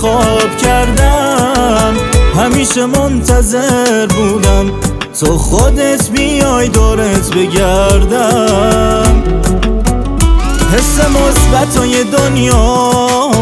خواب کردم، همیشه منتظر بودم تو خودت بیای دورت بگردم. حس مثبتای دنیا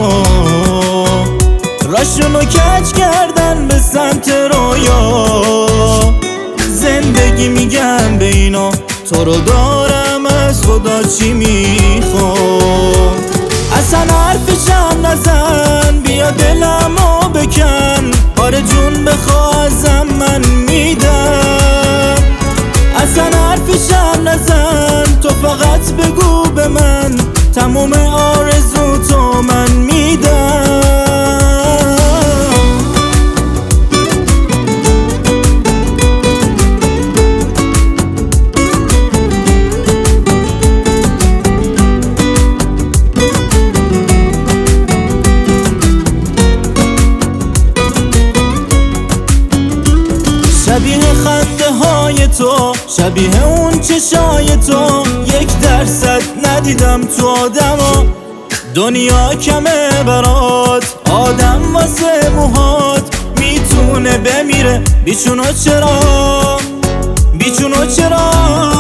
راشونو کج کردن به سمت رویا. زندگی میگم به اینا تو رو دارم، از خدا چی میخوام؟ اصلا حرفشم نزن، بیا دلمو بکن، آره جون بخوا ازم من میدم. اصلا حرفشم نزن، تو فقط بگو به من، تموم آرزو تو من میدم. شبیه خنده های تو، شبیه اون چشای تو، 1% ندیدم تو آدما. دنیا کمه برات، آدم واسه موهات میتونه بمیره، بیچونو چرا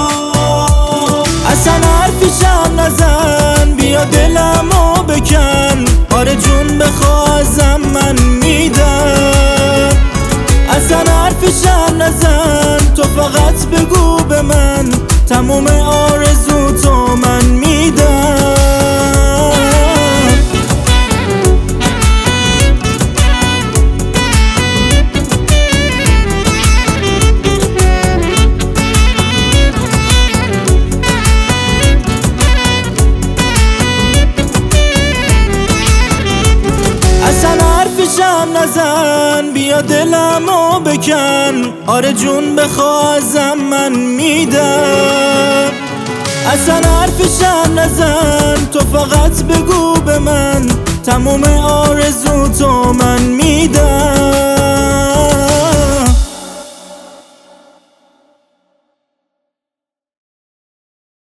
اصلا حرفشم نزن، بیا دلمو بکن، آره جون بخوا ازم من میدم. اصلا حرفشم نزن، تو فقط بگو به من، تموم آرزو تو من میدم. اصلا حرفشم نزن، بیا دلمو بکن، آره جون بخوا ازم من میدم. اصلا حرفشم نزن، تو فقط بگو به من، تموم آرزو تو من میدم.